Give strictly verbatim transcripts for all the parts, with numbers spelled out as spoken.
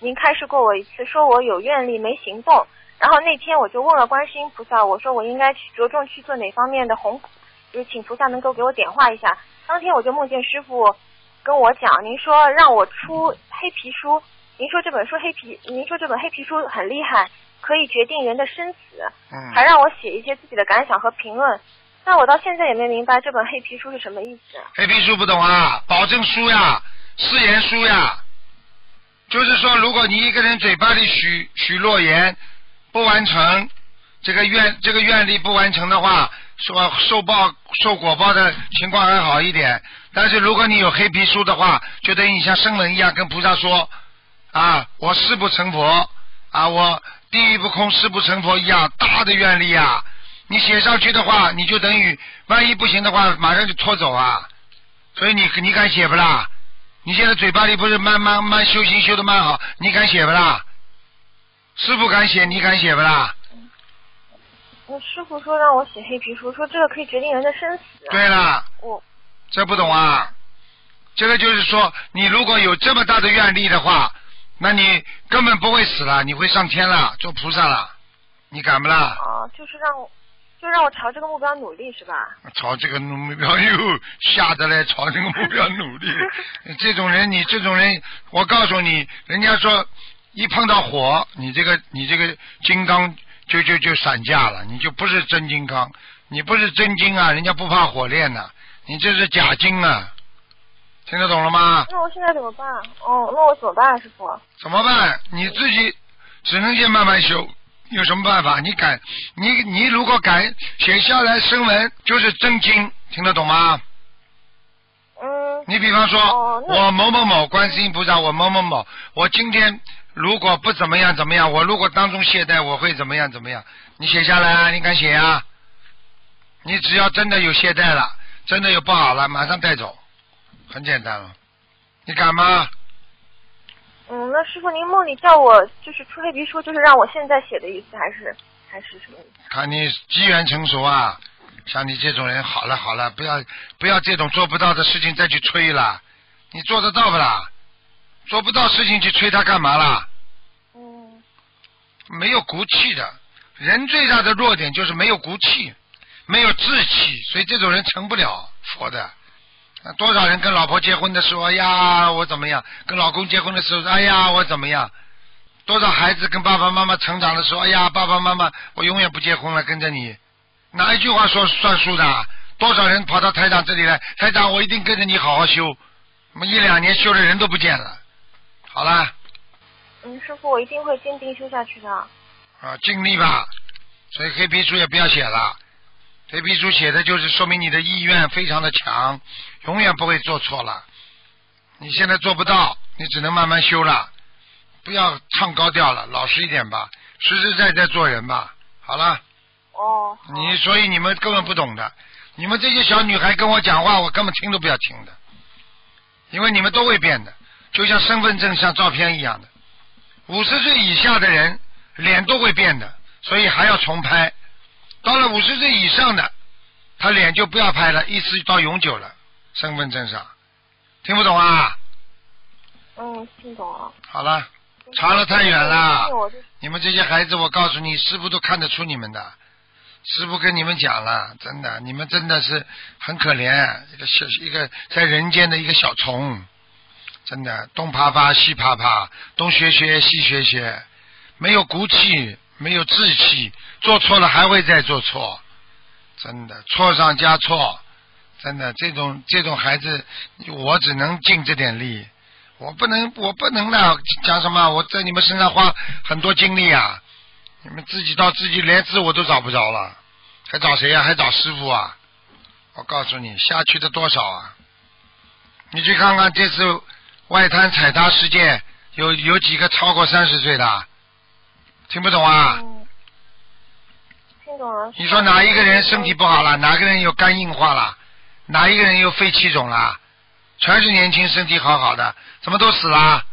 经开示过我一次，说我有愿力没行动。然后那天我就问了观世音菩萨，我说我应该去着重去做哪方面的弘，就是请菩萨能够给我点化一下。当天我就梦见师父跟我讲，您说让我出黑皮书，您说这本书黑皮，您说这本黑皮书很厉害，可以决定人的生死， 嗯， 还让我写一些自己的感想和评论。但我到现在也没明白这本黑皮书是什么意思。 黑皮书不懂啊，保证书呀，誓言书呀，就是说如果你一个人嘴巴里许许诺言不完成，这个愿这个愿力不完成的话，说受报受果报的情况还好一点。但是如果你有黑皮书的话，就等于你像声闻一样跟菩萨说啊，我誓不成佛啊，我地狱不空誓不成佛一样大的愿力啊。你写上去的话，你就等于万一不行的话，马上就拖走啊。所以你你敢写不啦？你现在嘴巴里不是慢慢慢修行修的蛮好，你敢写不啦？师父敢写，你敢写不啦？ 我师父说让我写黑皮书，说这个可以决定人的生死。 对了， 我这不懂啊？这个就是说，你如果有这么大的愿力的话，那你根本不会死了，你会上天了，做菩萨了，你敢不啦？ 哦，就是让我，就让我朝这个目标努力，是吧？ 朝这个目标又吓得来，朝这个目标努力。这种人，你这种人，我告诉你，人家说一碰到火，你这个你这个金刚就就就散架了，你就不是真金刚，你不是真金啊，人家不怕火炼呐，你这是假金啊，听得懂了吗？ 那我现在怎么办？哦，那我怎么办，师傅？ 怎么办？你自己只能先慢慢修，有什么办法？你敢，你你如果敢写下来声纹，就是真经，听得懂吗？ 嗯。 你比方说， 哦、 我某某某观世音菩萨，我某某某，我今天如果不怎么样怎么样，我如果当中懈怠，我会怎么样怎么样？你写下来啊，你敢写啊？你只要真的有懈怠了，真的有不好了，马上带走，很简单了。你敢吗？ 嗯，那师傅您梦里叫我就是出黑皮书，就是让我现在写的意思，还是还是什么意思？ 看你机缘成熟啊，像你这种人，好了好了，不要不要这种做不到的事情再去吹了，你做得到不啦？做不到事情去吹他干嘛啦？ 嗯。 没有骨气的人最大的弱点就是没有骨气，没有志气，所以这种人成不了佛的。多少人跟老婆结婚的时候，哎呀我怎么样，跟老公结婚的时候，哎呀我怎么样，多少孩子跟爸爸妈妈成长的时候，哎呀爸爸妈妈我永远不结婚了，跟着你，哪一句话说算数的？多少人跑到台长这里来，台长我一定跟着你好好修，我们一两年修的人都不见了。好了。 嗯，师傅我一定会坚定修下去的。 啊，尽力吧。所以黑皮书也不要写了，黑皮书写的就是说明你的意愿非常的强，永远不会做错了。你现在做不到，你只能慢慢修了，不要唱高调了，老实一点吧，实实在在做人吧。好了。 哦。 你所以你们根本不懂的，你们这些小女孩跟我讲话，我根本听都不要听的，因为你们都会变的，就像身份证像照片一样的，五十岁以下的人脸都会变的，所以还要重拍。到了五十岁以上的，他脸就不要拍了，一直到永久了，身份证上。听不懂啊？ 嗯，听懂了。 好了，差得太远了。你们这些孩子，我告诉你，师父都看得出你们的。师父跟你们讲了，真的，你们真的是很可怜，一个小一个在人间的一个小虫，真的东爬爬西爬爬，东学学西学学，没有骨气，没有志气，做错了还会再做错，真的错上加错，真的这种这种孩子，我只能尽这点力，我不能我不能呢讲什么，我在你们身上花很多精力啊，你们自己到自己连自我都找不着了，还找谁啊？还找师傅啊？我告诉你，下去的多少啊？你去看看这次外滩踩踏事件，有有几个超过三十岁的？听不懂啊？ 嗯，听懂了。 你说哪一个人身体不好了？哪个人有肝硬化了？哪一个人有肺气肿了？全是年轻身体好好的，怎么都死了？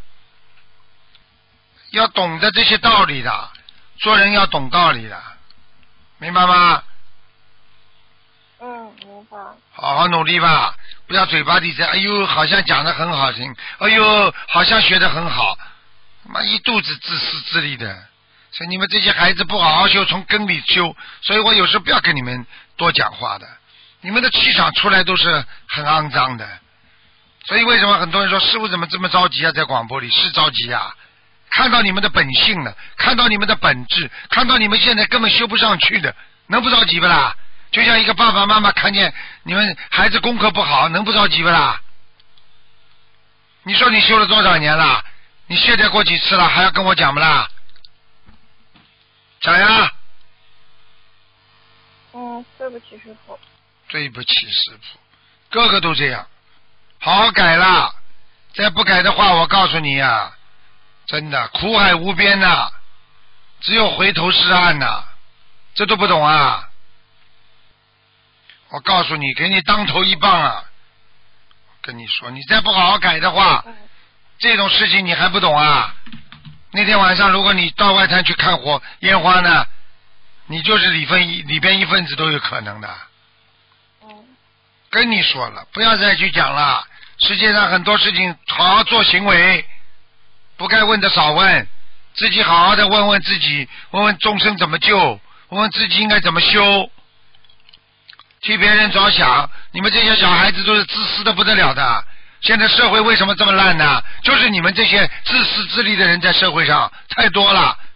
要懂得这些道理的，做人要懂道理的，明白吗？ 嗯，明白。 好好努力吧，不要嘴巴里在哎呦好像讲得很好听，哎呦好像学得很好， 妈一肚子自私自利的，所以你们这些孩子不好好修，从根里修，所以我有时候不要跟你们多讲话的，你们的气场出来都是很肮脏的，所以为什么很多人说师父怎么这么着急啊？在广播里是着急啊，看到你们的本性了，看到你们的本质，看到你们现在根本修不上去的，能不着急不啦？就像一个爸爸妈妈看见你们孩子功课不好，能不着急不啦？你说你修了多少年了？你懈怠过几次了？还要跟我讲不啦？讲呀！ 嗯，对不起师傅。 对不起师傅，个个都这样，好好改啦！再不改的话，我告诉你呀、啊，真的苦海无边呐、啊，只有回头是岸呐、啊，这都不懂啊！我告诉你，给你当头一棒啊！跟你说，你再不好好改的话，这种事情你还不懂啊？那天晚上，如果你到外滩去看火烟花呢，你就是里分一里边一份子都有可能的。跟你说了，不要再去讲了。世界上很多事情，好好做行为，不该问的少问，自己好好的问问自己，问问众生怎么救，问问自己应该怎么修。替别人着想，你们这些小孩子都是自私的不得了的。现在社会为什么这么烂呢？就是你们这些自私自利的人在社会上太多了，